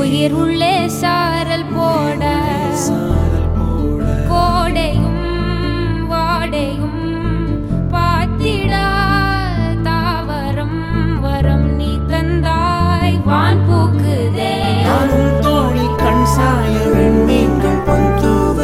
உயிர் உள்ளே சாரல் போட கோடையும் வாடையும் பாத்திடா தாவரம் வரம் நீ தந்தாய் வான் பூக்குதே தோழி கண் சாய வெண்மீன்கள் பந்துவ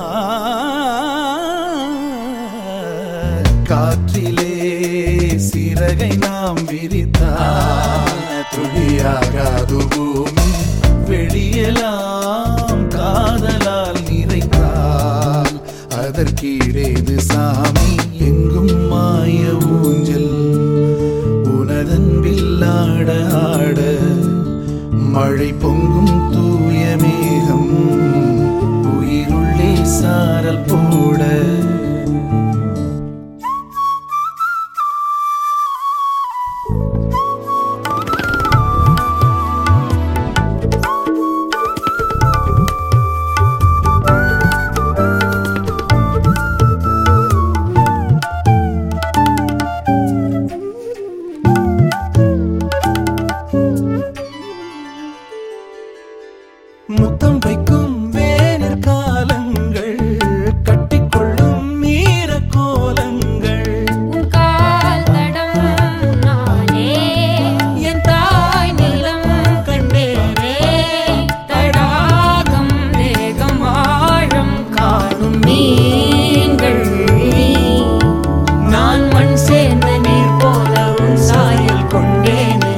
காற்றிலே சிறகை நாம் விரித்தால் துளியாகாது பூமி வெளியெல்லாம் காதலால் நிறைத்தால் அதற்கீடேது சாமி எங்கும் மாய ஊஞ்சல் உனதன்பில் ஆட ஆட மழை பொங்கும் தூய மேகம் உயிருள்ளே சாரல் போட முத்தம் வைக்கும் வேனிற் காலங்கள் கட்டிக்கொள்ளும் மீற கோலங்கள் உன் கால் தடம் நானே என் தாய் நிலம் கண்டேனே தடாகம் வேகம் ஆழம் காணும் மீன்கள் நான் மண் சேர்ந்த நீர் போல உன் சாயல் கொண்டேனே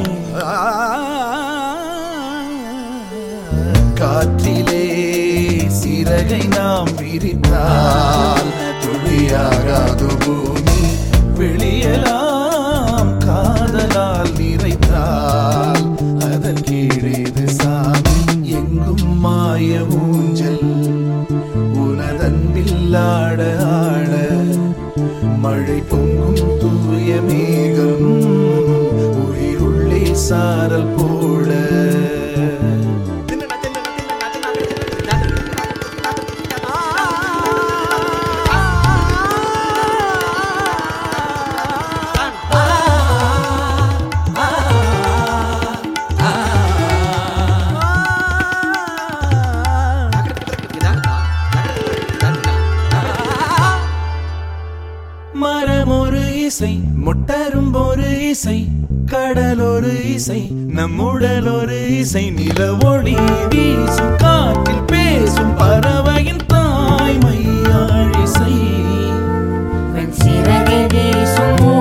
காற்றிலே சிறகை நாம் விரித்தால் துளியாகாது பூமி வெளியெல்லாம் காதலால் நிறைத்தால் அதன் கீழேது சாமி எங்கும் மாய ஊஞ்சல் உனதன்பில் ஆட ஆட மழை பொங்கும் தூய மேகம் உயிருள்ளே சாரல் போட மரம் ஒரு இசை முட்டரும் ஒரு இசை கடல் ஒரு இசை நம்முடல் ஒரு இசை நில ஒளி வீசும் காற்றில் பேசும் பறவையின் தாய்மையாழிசை சிறகை வீசும்